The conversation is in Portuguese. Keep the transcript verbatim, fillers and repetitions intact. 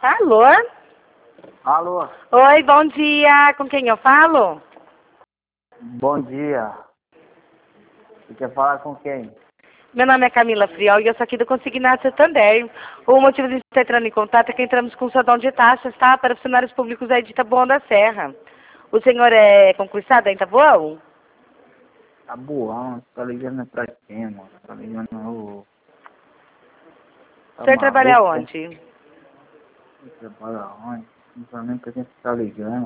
Alô? Alô? Oi, bom dia. Com quem eu falo? Bom dia. Você quer falar com quem? Meu nome é Camila Friol e eu sou aqui do Consignado Santander. O motivo de estar entrando em contato é que entramos com o saldão de taxas, tá? Para funcionários públicos aí de Taboão da Serra. O senhor é concursado aí em Taboão? Taboão, tá ligando pra quem, mano? Tá ligando o... O Tá senhor trabalha maluco? onde? Você trabalha onde? Não sabe nem pra quem você tá ligando.